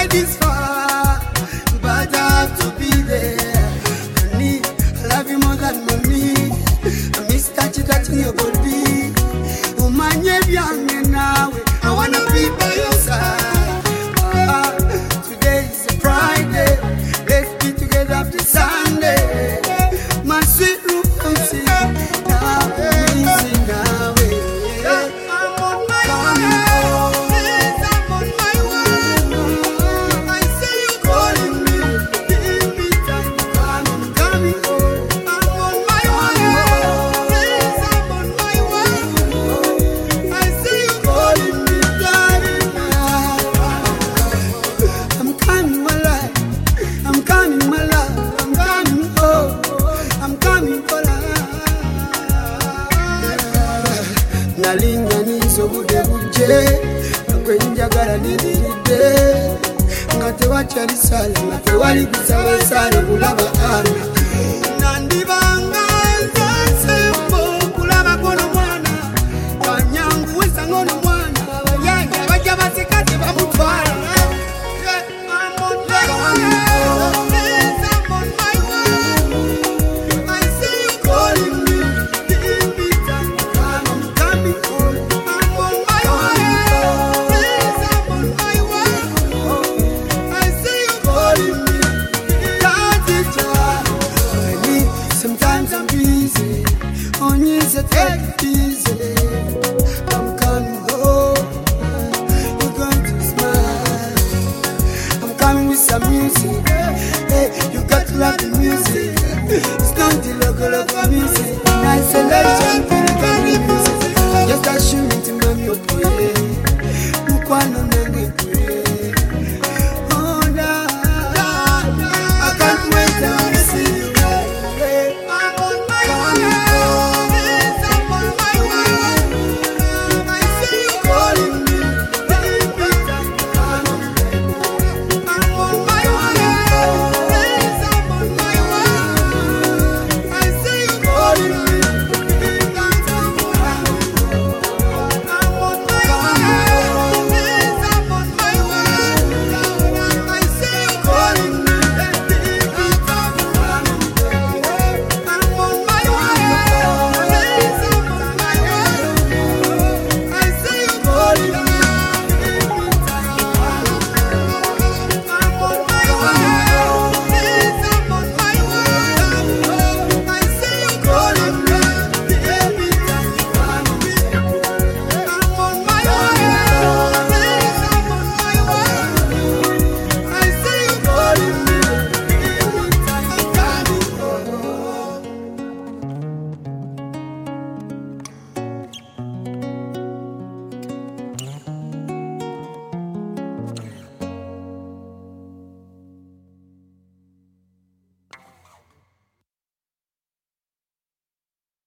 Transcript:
get this far, but I have to be there. Honey, I love you more than money. I miss touching your body. Umanye byange nawe, I wanna be by your side. Today is a Friday, let's be together up to Sunday. My sweet Lucy, now I'm missing now. I'm on my way, please, I'm on my way. I see you calling me, give me time, I'm coming home. I'm on my way, please, I'm on my way. I see you calling me, darling. I'm coming, my life. I'm coming, my love. I'm coming home. I'm coming for life. Nalinga nizo bude buje, nakwenjagala nidiride. Ngate wachali sale, ngate wali kusawa sale kulaba ana. Nandibanga nzasembo kulaba kono mwana. Wanyangu wesa ngono mwana. Wayange wajja basikati bamutwala. I'm on my way, please, I'm on my way. I see you calling me, give me time, I'm coming home. I'm on my way, please, I'm on my way. I see you calling me, can't it honey, sometimes I'm busy, on you say take it easy. I'm coming home, you're going to smile. I'm coming with some music. Hey, you got to love the music. It's not the local music. In isolation.